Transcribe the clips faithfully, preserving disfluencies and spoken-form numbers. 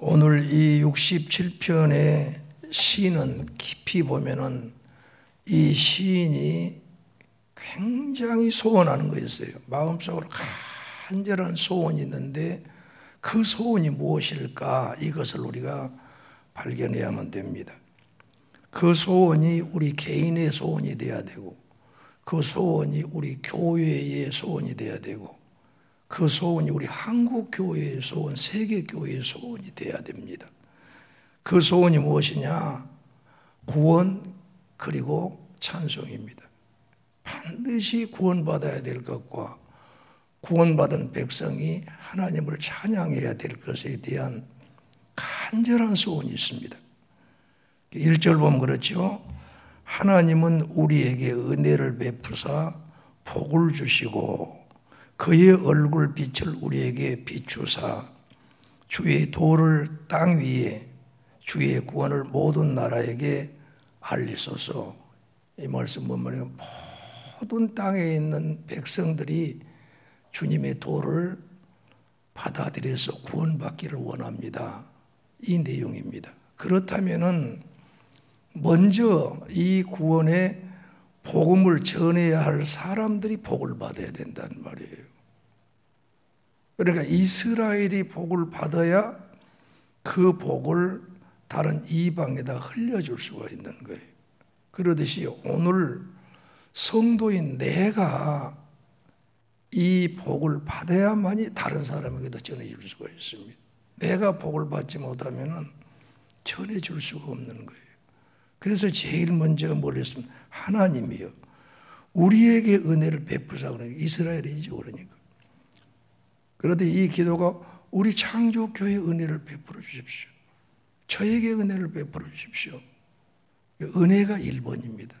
오늘 이 육십칠 편의 시는 깊이 보면은 이 시인이 굉장히 소원하는 거였어요. 마음속으로 간절한 소원이 있는데 그 소원이 무엇일까? 이것을 우리가 발견해야만 됩니다. 그 소원이 우리 개인의 소원이 돼야 되고, 그 소원이 우리 교회의 소원이 돼야 되고, 그 소원이 우리 한국 교회의 소원, 세계 교회의 소원이 돼야 됩니다. 그 소원이 무엇이냐? 구원 그리고 찬송입니다. 반드시 구원받아야 될 것과 구원받은 백성이 하나님을 찬양해야 될 것에 대한 간절한 소원이 있습니다. 일 절 보면 그렇죠. 하나님은 우리에게 은혜를 베푸사 복을 주시고 그의 얼굴 빛을 우리에게 비추사 주의 도를 땅 위에 주의 구원을 모든 나라에게 알리소서. 이 말씀 보면 모든 땅에 있는 백성들이 주님의 도를 받아들여서 구원받기를 원합니다. 이 내용입니다. 그렇다면은 먼저 이 구원의 복음을 전해야 할 사람들이 복을 받아야 된다는 말이에요. 그러니까 이스라엘이 복을 받아야 그 복을 다른 이방에다 흘려줄 수가 있는 거예요. 그러듯이 오늘 성도인 내가 이 복을 받아야만이 다른 사람에게도 전해줄 수가 있습니다. 내가 복을 받지 못하면 전해줄 수가 없는 거예요. 그래서 제일 먼저 뭘 했습니까? 하나님이요 우리에게 은혜를 베푸사 그러니까 이스라엘이죠. 그러니까 그런데 이 기도가 우리 창조교회 은혜를 베풀어 주십시오. 저에게 은혜를 베풀어 주십시오. 은혜가 일 번입니다.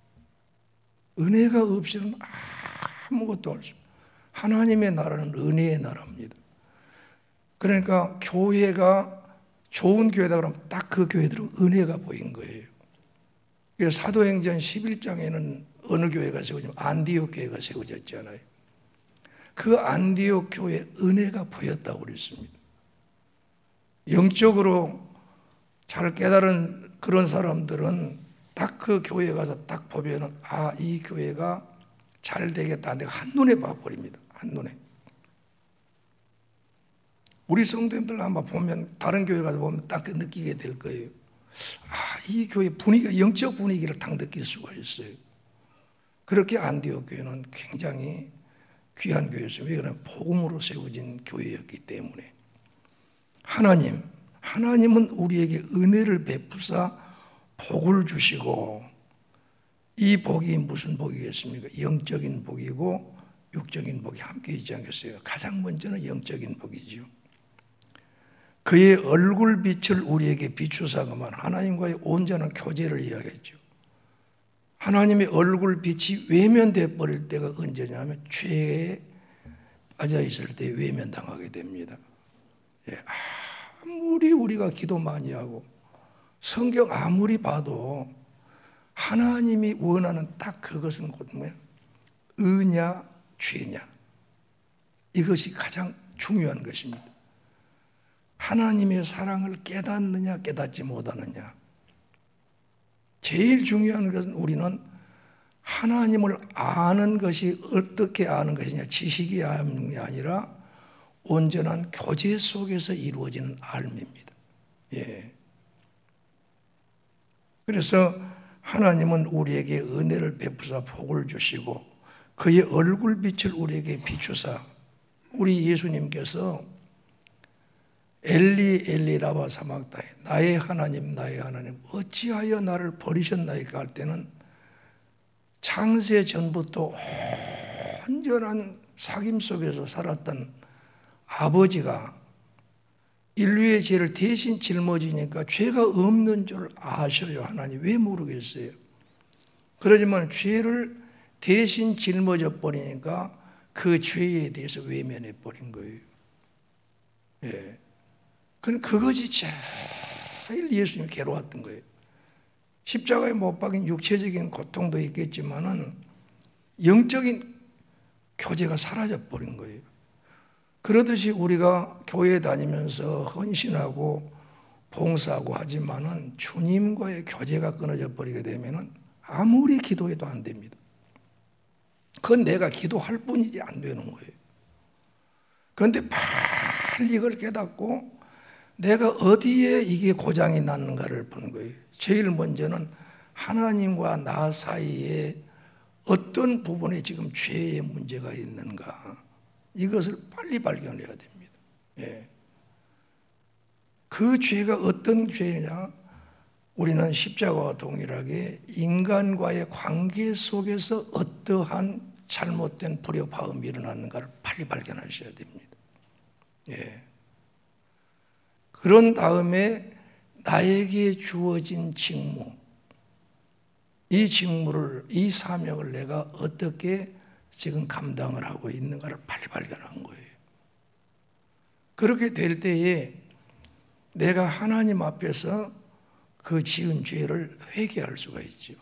은혜가 없이는 아무것도 할 수 없습니다. 하나님의 나라는 은혜의 나라입니다. 그러니까 교회가 좋은 교회다 그러면 딱 그 교회들은 은혜가 보인 거예요. 사도행전 십일 장에는 어느 교회가 세워지면 안디옥 교회가 세워졌잖아요. 그 안디옥 교회에 은혜가 보였다고 그랬습니다. 영적으로 잘 깨달은 그런 사람들은 딱 그 교회에 가서 딱 보면은 아, 이 교회가 잘 되겠다. 내가 한눈에 봐버립니다. 한눈에. 우리 성도님들 한번 보면 다른 교회 가서 보면 딱 느끼게 될 거예요. 아, 이 교회 분위기가 영적 분위기를 딱 느낄 수가 있어요. 그렇게 안디옥 교회는 굉장히 귀한 교회였습니다. 왜냐하면 복음으로 세워진 교회였기 때문에. 하나님, 하나님은 우리에게 은혜를 베푸사 복을 주시고 이 복이 무슨 복이겠습니까? 영적인 복이고 육적인 복이 함께 있지 않겠어요? 가장 먼저는 영적인 복이죠. 그의 얼굴 빛을 우리에게 비추사 그만 하나님과의 온전한 교제를 이야기했죠. 하나님의 얼굴 빛이 외면돼 버릴 때가 언제냐면 죄에 빠져 있을 때 외면당하게 됩니다. 예, 아무리 우리가 기도 많이 하고 성경 아무리 봐도 하나님이 원하는 딱 그것은 뭐야? 의냐 죄냐 이것이 가장 중요한 것입니다. 하나님의 사랑을 깨닫느냐 깨닫지 못하느냐. 제일 중요한 것은 우리는 하나님을 아는 것이 어떻게 아는 것이냐 지식이 아는 게 아니라 온전한 교제 속에서 이루어지는 알미입니다. 예. 그래서 하나님은 우리에게 은혜를 베푸사 복을 주시고 그의 얼굴빛을 우리에게 비추사 우리 예수님께서 엘리 엘리 라마 사막다이 나의 하나님 나의 하나님 어찌하여 나를 버리셨나이까 할 때는 창세 전부터 온전한 사귐 속에서 살았던 아버지가 인류의 죄를 대신 짊어지니까 죄가 없는 줄 아셔요. 하나님 왜 모르겠어요. 그러지만 죄를 대신 짊어져 버리니까 그 죄에 대해서 외면해 버린 거예요. 예. 그것이 제일 예수님이 괴로웠던 거예요. 십자가에 못 박인 육체적인 고통도 있겠지만은 영적인 교제가 사라져 버린 거예요. 그러듯이 우리가 교회 다니면서 헌신하고 봉사하고 하지만은 주님과의 교제가 끊어져 버리게 되면은 아무리 기도해도 안 됩니다. 그건 내가 기도할 뿐이지 안 되는 거예요. 그런데 빨리 이걸 깨닫고 내가 어디에 이게 고장이 났는가를 보는 거예요. 제일 먼저는 하나님과 나 사이에 어떤 부분에 지금 죄의 문제가 있는가, 이것을 빨리 발견해야 됩니다. 예. 그 죄가 어떤 죄냐? 우리는 십자가와 동일하게 인간과의 관계 속에서 어떠한 잘못된 불협화음이 일어났는가를 빨리 발견하셔야 됩니다. 예. 그런 다음에 나에게 주어진 직무, 이 직무를, 이 사명을 내가 어떻게 지금 감당을 하고 있는가를 빨리 발견한 거예요. 그렇게 될 때에 내가 하나님 앞에서 그 지은 죄를 회개할 수가 있죠.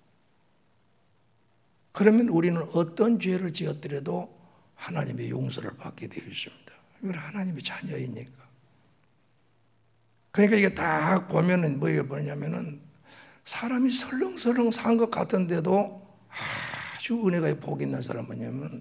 그러면 우리는 어떤 죄를 지었더라도 하나님의 용서를 받게 되어 있습니다. 이건 하나님의 자녀이니까. 그러니까 이게 딱 보면은 뭐가 뭐냐면은 사람이 설렁설렁 산 것 같은데도 아주 은혜가 복 있는 사람은 뭐냐면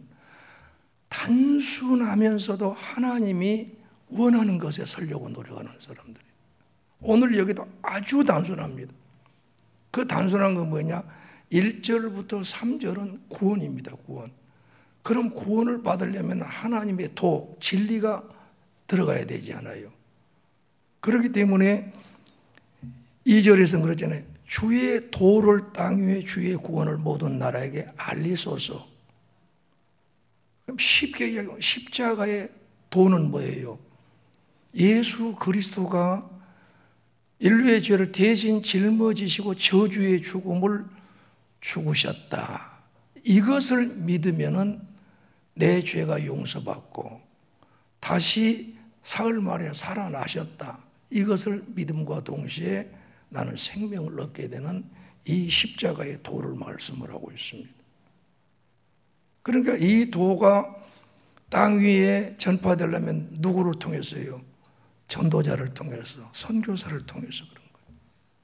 단순하면서도 하나님이 원하는 것에 서려고 노력하는 사람들이에요. 오늘 여기도 아주 단순합니다. 그 단순한 건 뭐냐? 일 절부터 삼 절은 구원입니다. 구원. 그럼 구원을 받으려면 하나님의 도, 진리가 들어가야 되지 않아요? 그렇기 때문에 이 절에서는 그렇잖아요. 주의 도를 땅 위에 주의 구원을 모든 나라에게 알리소서. 그럼 쉽게 얘기하면 십자가의 도는 뭐예요? 예수 그리스도가 인류의 죄를 대신 짊어지시고 저주의 죽음을 죽으셨다. 이것을 믿으면은 내 죄가 용서받고 다시 사흘 만에 살아나셨다. 이것을 믿음과 동시에 나는 생명을 얻게 되는 이 십자가의 도를 말씀을 하고 있습니다. 그러니까 이 도가 땅 위에 전파되려면 누구를 통해서요? 전도자를 통해서, 선교사를 통해서 그런 거예요.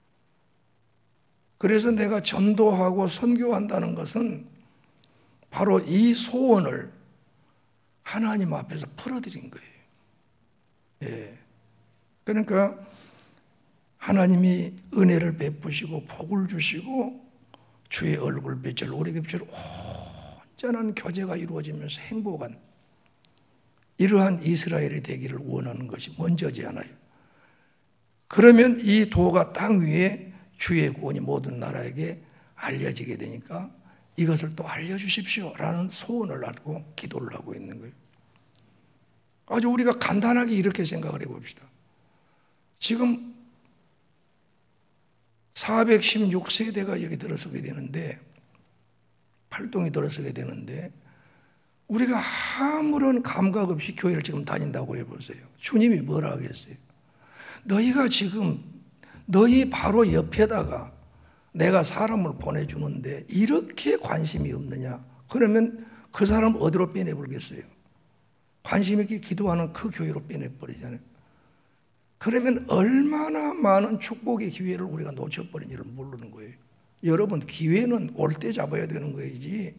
그래서 내가 전도하고 선교한다는 것은 바로 이 소원을 하나님 앞에서 풀어드린 거예요. 예. 그러니까 하나님이 은혜를 베푸시고 복을 주시고 주의 얼굴 빛을 우리에게 비추어 온전한 교제가 이루어지면서 행복한 이러한 이스라엘이 되기를 원하는 것이 먼저지 않아요. 그러면 이 도가 땅 위에 주의 구원이 모든 나라에게 알려지게 되니까 이것을 또 알려주십시오 라는 소원을 하고 기도를 하고 있는 거예요. 아주 우리가 간단하게 이렇게 생각을 해봅시다. 지금 사백십육 세대가 여기 들어서게 되는데, 팔동이 들어서게 되는데 우리가 아무런 감각 없이 교회를 지금 다닌다고 해보세요. 주님이 뭐라 하겠어요? 너희가 지금 너희 바로 옆에다가 내가 사람을 보내주는데 이렇게 관심이 없느냐? 그러면 그 사람 어디로 빼내버리겠어요? 관심 있게 기도하는 그 교회로 빼내버리잖아요. 그러면 얼마나 많은 축복의 기회를 우리가 놓쳐버린지를 모르는 거예요. 여러분, 기회는 올 때 잡아야 되는 거이지.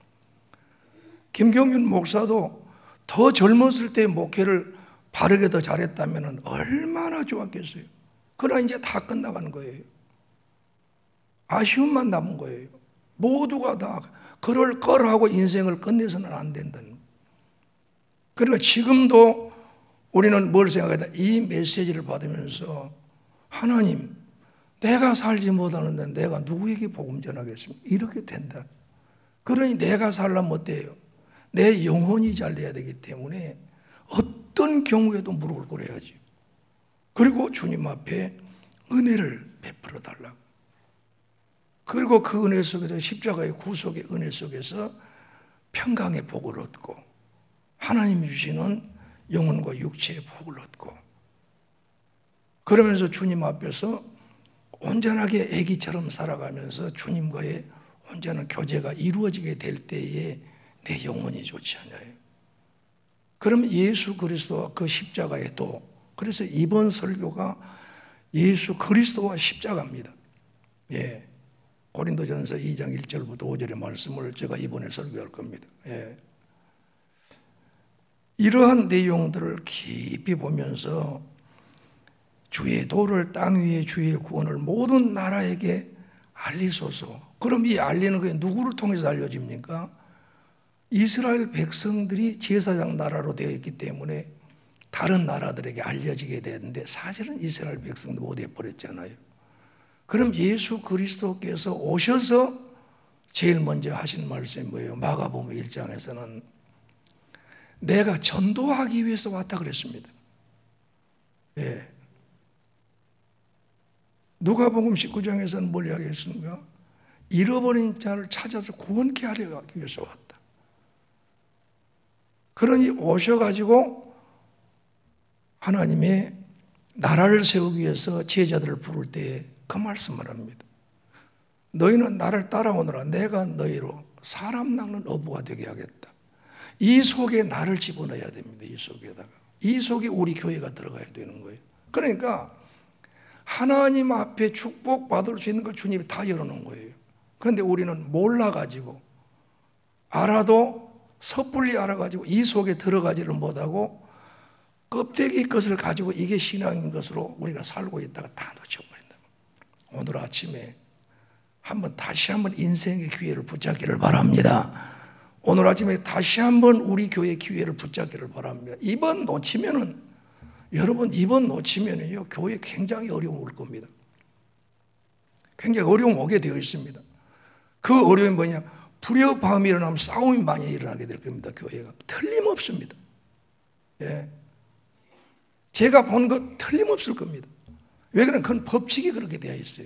김경윤 목사도 더 젊었을 때 목회를 바르게 더 잘했다면 얼마나 좋았겠어요. 그러나 이제 다 끝나가는 거예요. 아쉬움만 남은 거예요. 모두가 다 그럴 거라고 인생을 끝내서는 안 된다는 거예요. 그러니까 지금도 우리는 뭘 생각하다? 이 메시지를 받으면서 하나님, 내가 살지 못하는데 내가 누구에게 복음 전하겠습니까? 이렇게 된다. 그러니 내가 살려면 어때요? 내 영혼이 잘 돼야 되기 때문에 어떤 경우에도 무릎을 꿇어야지. 그리고 주님 앞에 은혜를 베풀어 달라고. 그리고 그 은혜 속에서 십자가의 구속의 은혜 속에서 평강의 복을 얻고 하나님이 주시는 영혼과 육체의 복을 얻고 그러면서 주님 앞에서 온전하게 아기처럼 살아가면서 주님과의 온전한 교제가 이루어지게 될 때에 내 영혼이 좋지 않아요. 그럼 예수 그리스도와 그 십자가의 도. 그래서 이번 설교가 예수 그리스도와 십자가입니다. 예. 고린도전서 이 장 일 절부터 오 절의 말씀을 제가 이번에 설교할 겁니다. 예. 이러한 내용들을 깊이 보면서 주의 도를 땅 위에 주의 구원을 모든 나라에게 알리소서. 그럼 이 알리는 게 누구를 통해서 알려집니까? 이스라엘 백성들이 제사장 나라로 되어 있기 때문에 다른 나라들에게 알려지게 되는데 사실은 이스라엘 백성도 못 해버렸잖아요. 그럼 예수 그리스도께서 오셔서 제일 먼저 하신 말씀이 뭐예요? 마가복음 일 장에서는 내가 전도하기 위해서 왔다 그랬습니다. 예. 누가복음 십구 장에서는 뭘 이야기했습니까? 잃어버린 자를 찾아서 구원케 하려 하기 위해서 왔다. 그러니 오셔가지고 하나님의 나라를 세우기 위해서 제자들을 부를 때 그 말씀을 합니다. 너희는 나를 따라오너라. 내가 너희로 사람 낚는 어부가 되게 하겠다. 이 속에 나를 집어넣어야 됩니다. 이 속에다가. 이 속에 우리 교회가 들어가야 되는 거예요. 그러니까 하나님 앞에 축복받을 수 있는 걸 주님이 다 열어놓은 거예요. 그런데 우리는 몰라가지고 알아도 섣불리 알아가지고 이 속에 들어가지를 못하고 껍데기 것을 가지고 이게 신앙인 것으로 우리가 살고 있다가 다 놓쳐버린다. 오늘 아침에 한번 다시 한번 인생의 기회를 붙잡기를 바랍니다. 오늘 아침에 다시 한번 우리 교회 기회를 붙잡기를 바랍니다. 이번 놓치면은 여러분 이번 놓치면은요 교회 굉장히 어려움 올 겁니다. 굉장히 어려움 오게 되어 있습니다. 그 어려움이 뭐냐? 불협화음이 일어나면 싸움이 많이 일어나게 될 겁니다. 교회가 틀림없습니다. 예. 제가 본 것 틀림없을 겁니다. 왜 그러냐? 그건 법칙이 그렇게 되어 있어요.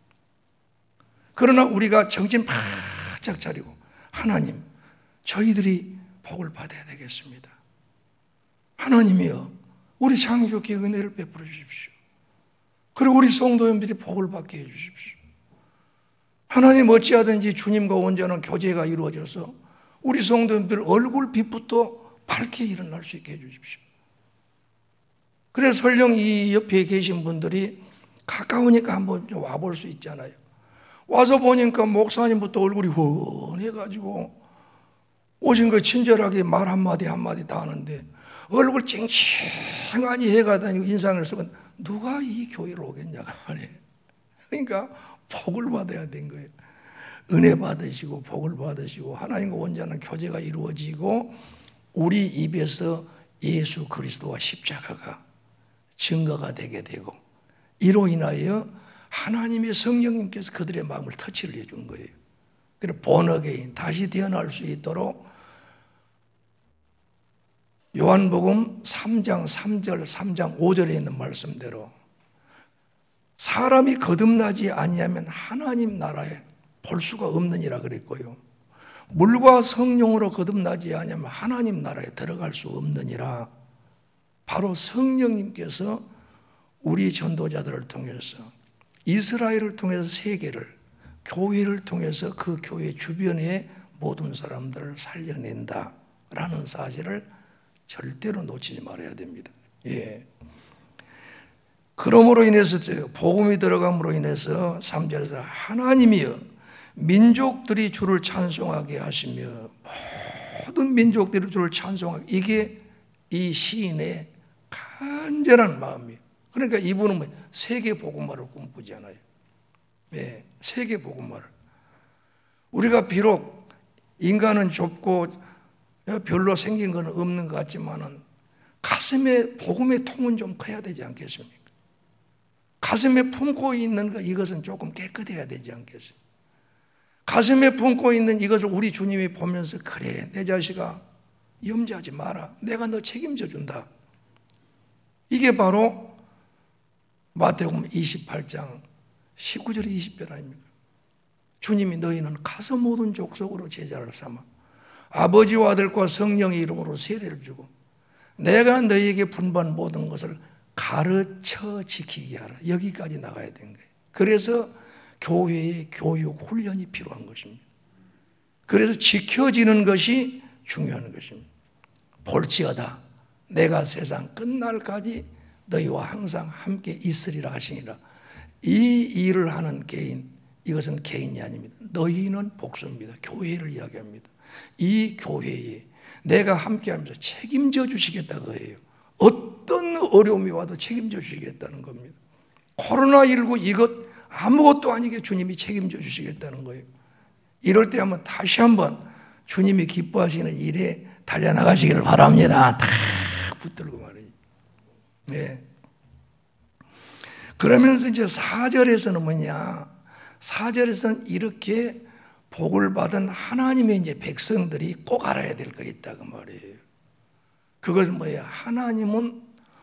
그러나 우리가 정신 바짝 차리고 하나님 저희들이 복을 받아야 되겠습니다. 하나님이여 우리 창조교회 은혜를 베풀어 주십시오. 그리고 우리 성도님들이 복을 받게 해 주십시오. 하나님 어찌하든지 주님과 온전한 교제가 이루어져서 우리 성도님들 얼굴 빛부터 밝게 일어날 수 있게 해 주십시오. 그래서 설령 이 옆에 계신 분들이 가까우니까 한번 와볼 수 있잖아요. 와서 보니까 목사님부터 얼굴이 훤해가지고 오신 거 친절하게 말 한마디 한마디 다 하는데 얼굴 찡찡하니 해가 다니고 인상을 쓰고 누가 이 교회로 오겠냐고 말이에요. 그러니까 복을 받아야 된 거예요. 은혜 받으시고 복을 받으시고 하나님과 온전한 교제가 이루어지고 우리 입에서 예수 그리스도와 십자가가 증거가 되게 되고 이로 인하여 하나님의 성령님께서 그들의 마음을 터치를 해준 거예요. 그래서 본어게인 다시 태어날 수 있도록 요한복음 삼 장 삼 절 삼 장 오 절에 있는 말씀대로 사람이 거듭나지 아니하면 하나님 나라에 볼 수가 없느니라 그랬고요. 물과 성령으로 거듭나지 아니하면 하나님 나라에 들어갈 수 없느니라. 바로 성령님께서 우리 전도자들을 통해서 이스라엘을 통해서 세계를 교회를 통해서 그 교회 주변의 모든 사람들을 살려낸다라는 사실을 절대로 놓치지 말아야 됩니다. 예. 그러므로 인해서 복음이 들어감으로 인해서 삼 절에서 하나님이여 민족들이 주를 찬송하게 하시며 모든 민족들이 주를 찬송하게 이게 이 시인의 간절한 마음이에요. 그러니까 이분은 뭐 세계 복음화를 꿈꾸잖아요. 예, 세계 복음화를. 우리가 비록 인간은 좁고 별로 생긴 건 없는 것 같지만은 가슴에 복음의 통은 좀 커야 되지 않겠습니까? 가슴에 품고 있는 것 이것은 조금 깨끗해야 되지 않겠습니까? 가슴에 품고 있는 이것을 우리 주님이 보면서 그래 내 자식아 염려하지 마라. 내가 너 책임져 준다. 이게 바로 마태복음 이십팔 장 십구 절 이십 절 아닙니까? 주님이 너희는 가서 모든 족속으로 제자를 삼아 아버지와 아들과 성령의 이름으로 세례를 주고 내가 너희에게 분부한 모든 것을 가르쳐 지키게 하라. 여기까지 나가야 된 거예요. 그래서 교회의 교육 훈련이 필요한 것입니다. 그래서 지켜지는 것이 중요한 것입니다. 볼지어다 내가 세상 끝날까지 너희와 항상 함께 있으리라 하시니라. 이 일을 하는 개인, 이것은 개인이 아닙니다. 너희는 복수입니다. 교회를 이야기합니다. 이 교회에 내가 함께하면서 책임져 주시겠다고 해요. 어떤 어려움이 와도 책임져 주시겠다는 겁니다. 코로나십구 이것 아무것도 아니게 주님이 책임져 주시겠다는 거예요. 이럴 때 한번 다시 한번 주님이 기뻐하시는 일에 달려나가시기를 바랍니다. 다 붙들고 말이에요. 네. 그러면서 이제 사 절에서는 뭐냐? 사 절에서는 이렇게 복을 받은 하나님의 이제 백성들이 꼭 알아야 될 거 있다고 말이에요. 그것은 뭐예요? 하나님은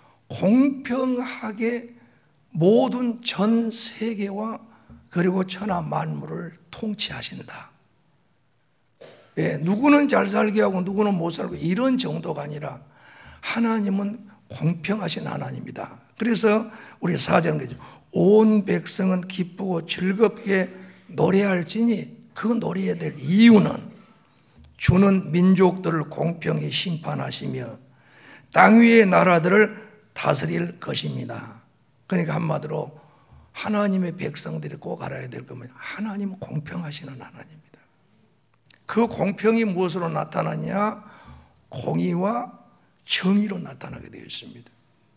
공평하게 모든 전 세계와 그리고 천하 만물을 통치하신다. 예, 누구는 잘 살게 하고 누구는 못 살고 이런 정도가 아니라 하나님은 공평하신 하나님이다. 그래서 우리 사 절은 그러죠. 온 백성은 기쁘고 즐겁게 노래할지니 그 노래해야 될 이유는 주는 민족들을 공평히 심판하시며 땅 위의 나라들을 다스릴 것입니다. 그러니까 한마디로 하나님의 백성들이 꼭 알아야 될 것은 하나님은 공평하시는 하나님입니다. 그 공평이 무엇으로 나타나냐? 공의와 정의로 나타나게 되어 있습니다.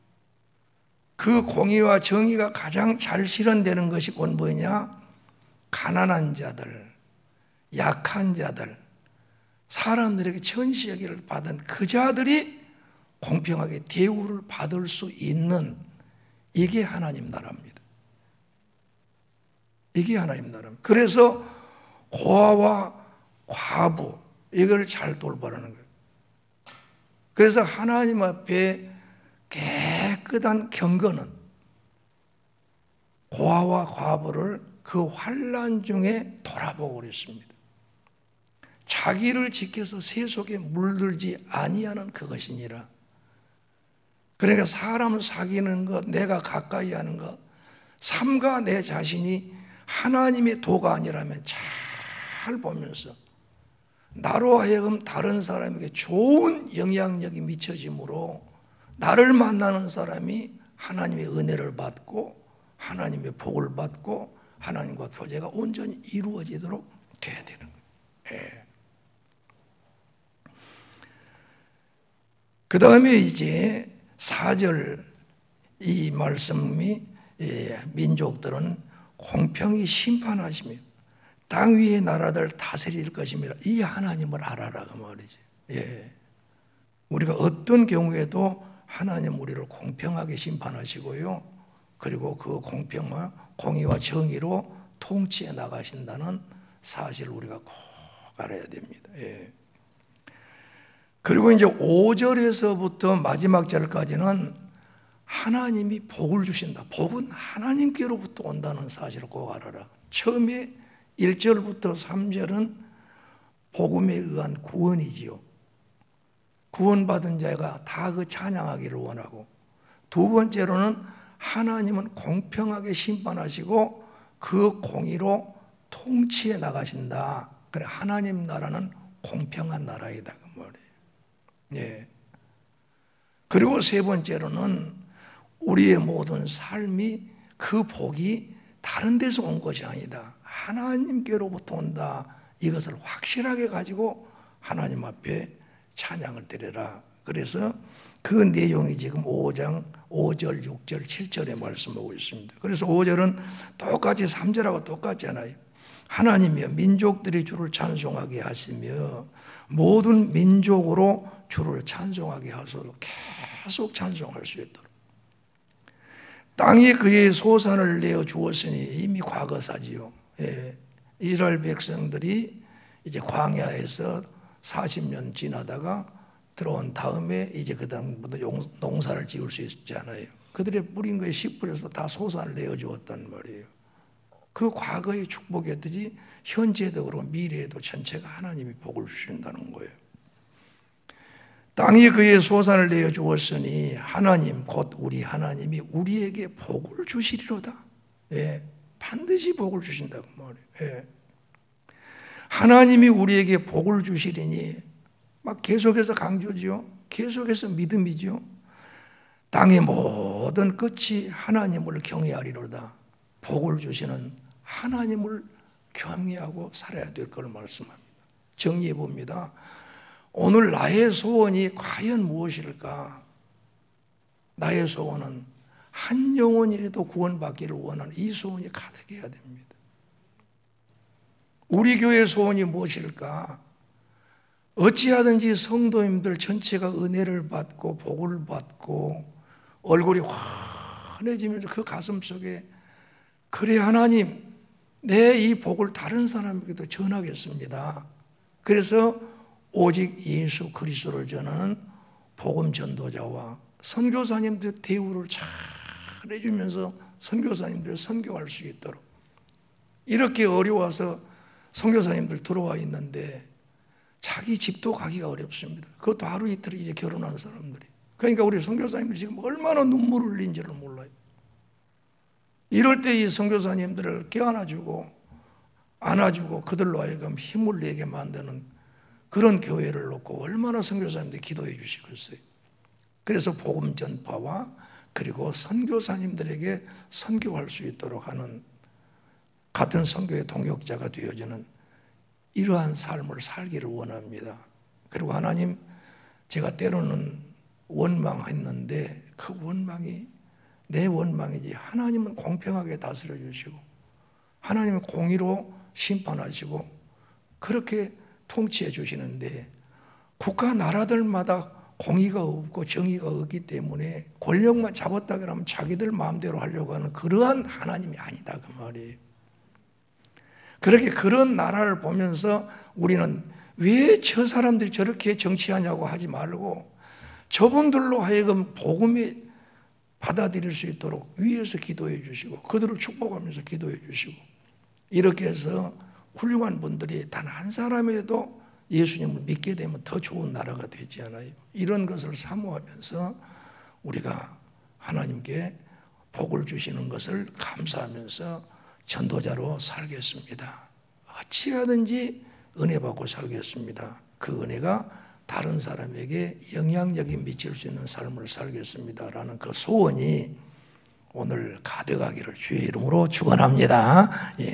그 공의와 정의가 가장 잘 실현되는 것이 곧 뭐냐? 가난한 자들, 약한 자들, 사람들에게 천시여기를 받은 그 자들이 공평하게 대우를 받을 수 있는 이게 하나님 나라입니다. 이게 하나님 나라입니다. 그래서 고아와 과부 이걸 잘 돌보라는 거예요. 그래서 하나님 앞에 깨끗한 경건은 고아와 과부를 그 환난 중에 돌아보고 그랬습니다. 자기를 지켜서 세속에 물들지 아니하는 그것이니라. 그러니까 사람을 사귀는 것, 내가 가까이 하는 것, 삼가 내 자신이 하나님의 도가 아니라면 잘 보면서 나로 하여금 다른 사람에게 좋은 영향력이 미쳐지므로 나를 만나는 사람이 하나님의 은혜를 받고 하나님의 복을 받고 하나님과 교제가 온전히 이루어지도록 돼야 되는 거예요. 예. 그 다음에 이제 사 절 이 말씀이 민족들은 공평히 심판하시며 땅 위의 나라들 다스릴 것입니다. 이 하나님을 알아라 그 말이지. 예. 우리가 어떤 경우에도 하나님 우리를 공평하게 심판하시고요. 그리고 그 공평과 공의와 정의로 통치해 나가신다는 사실을 우리가 꼭 알아야 됩니다. 예. 그리고 이제 오 절에서부터 마지막 절까지는 하나님이 복을 주신다. 복은 하나님께로부터 온다는 사실을 꼭 알아라. 처음에 일 절부터 삼 절은 복음에 의한 구원이지요. 구원받은 자가 다 그 찬양하기를 원하고, 두 번째로는 하나님은 공평하게 심판하시고 그 공의로 통치해 나가신다. 그래, 하나님 나라는 공평한 나라이다 그 말이에요. 예. 그리고 세 번째로는 우리의 모든 삶이 그 복이 다른 데서 온 것이 아니다. 하나님께로부터 온다. 이것을 확실하게 가지고 하나님 앞에 찬양을 드려라. 그래서 그 내용이 지금 오 장 오 절, 육 절, 칠 절에 말씀하고 있습니다. 그래서 오 절은 똑같이 삼 절하고 똑같잖아요. 하나님이여 민족들이 주를 찬송하게 하시며 모든 민족으로 주를 찬송하게 하소서. 계속 찬송할 수 있도록. 땅이 그의 소산을 내어 주었으니 이미 과거사지요. 예. 이스라엘 백성들이 이제 광야에서 사십 년 지나다가 들어온 다음에 이제 그 다음부터 농사를 지을 수 있잖아요. 그들의 뿌린 거에 십 퍼센트에서 다 소산을 내어 주었단 말이에요. 그 과거의 축복이었듯이 현재도 그렇고 미래에도 전체가 하나님이 복을 주신다는 거예요. 땅이 그의 소산을 내어 주었으니 하나님 곧 우리 하나님이 우리에게 복을 주시리로다. 예, 반드시 복을 주신다고 말해요. 예. 하나님이 우리에게 복을 주시리니 막 계속해서 강조지요. 계속해서 믿음이죠. 땅의 모든 끝이 하나님을 경외하리로다. 복을 주시는 하나님을 경외하고 살아야 될 걸 말씀합니다. 정리해 봅니다. 오늘 나의 소원이 과연 무엇일까? 나의 소원은 한 영혼이라도 구원받기를 원하는 이 소원이 가득해야 됩니다. 우리 교회의 소원이 무엇일까? 어찌하든지 성도님들 전체가 은혜를 받고 복을 받고 얼굴이 환해지면서 그 가슴 속에 그래 하나님 내 이 복을 다른 사람에게도 전하겠습니다. 그래서 오직 예수 그리스도를 전하는 복음 전도자와 선교사님들 대우를 잘 해주면서 선교사님들 선교할 수 있도록 이렇게 어려워서 선교사님들 들어와 있는데 자기 집도 가기가 어렵습니다. 그것도 하루 이틀 이제 결혼한 사람들이. 그러니까 우리 선교사님들 지금 얼마나 눈물을 흘린지를 몰라요. 이럴 때 이 선교사님들을 껴안아주고 안아주고 그들로 하여금 힘을 내게 만드는 그런 교회를 놓고 얼마나 선교사님들이 기도해 주시겠어요. 그래서 복음 전파와 그리고 선교사님들에게 선교할 수 있도록 하는 같은 선교의 동역자가 되어지는 이러한 삶을 살기를 원합니다. 그리고 하나님 제가 때로는 원망했는데 그 원망이 내 원망이지 하나님은 공평하게 다스려 주시고 하나님은 공의로 심판하시고 그렇게 통치해 주시는데 국가 나라들마다 공의가 없고 정의가 없기 때문에 권력만 잡았다 그러면 자기들 마음대로 하려고 하는 그러한 하나님이 아니다 그 말이에요. 그렇게 그런 나라를 보면서 우리는 왜 저 사람들이 저렇게 정치하냐고 하지 말고 저분들로 하여금 복음이 받아들일 수 있도록 위에서 기도해 주시고 그들을 축복하면서 기도해 주시고 이렇게 해서 훌륭한 분들이 단 한 사람이라도 예수님을 믿게 되면 더 좋은 나라가 되지 않아요? 이런 것을 사모하면서 우리가 하나님께 복을 주시는 것을 감사하면서 전도자로 살겠습니다. 어찌하든지 은혜 받고 살겠습니다. 그 은혜가 다른 사람에게 영향력이 미칠 수 있는 삶을 살겠습니다라는 그 소원이 오늘 가득하기를 주의 이름으로 축원합니다. 예.